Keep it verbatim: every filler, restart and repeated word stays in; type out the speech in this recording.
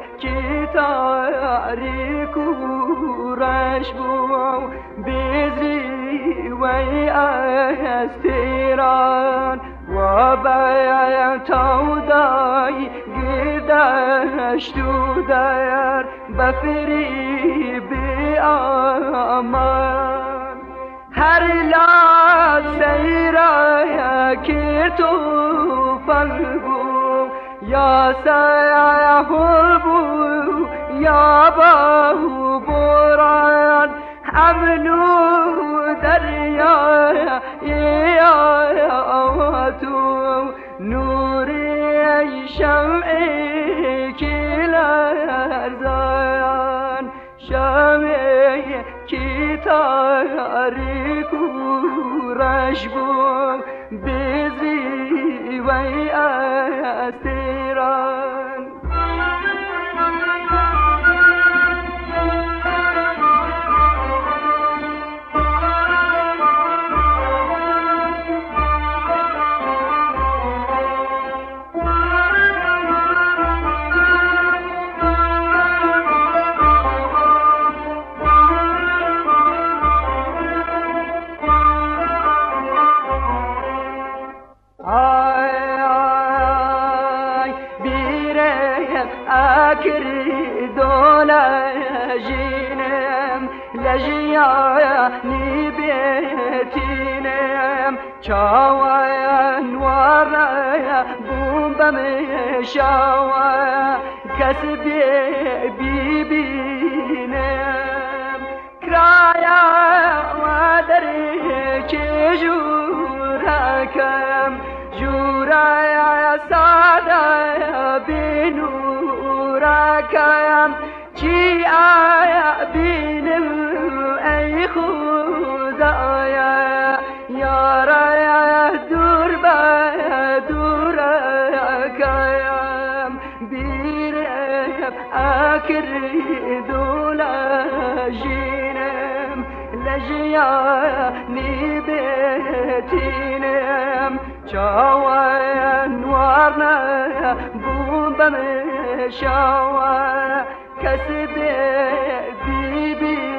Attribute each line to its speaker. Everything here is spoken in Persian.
Speaker 1: کی تاریک و رش بو بیزی وی استیران و بیتو دای گردشت و در بفری بی آمان هر لات سیره که تو فلگو یا سیهل بو یا باهو بران امنو دریا یا تو نوری شمعی که لرزان شمعی که تاریک و رش بو بیزی وی استیران لجياني بيتينم چاوان ورا بوم بمشاوا كسبي بيبينم كرايا ودري جوركم جورايا سادا بنوركم چی آیا بینم ای خدایا یارا دور با دور کایم بیرم اکر دولا جینم لجیانی بیتینم چاوان وارنا بوم بمشاوا کسب بی بی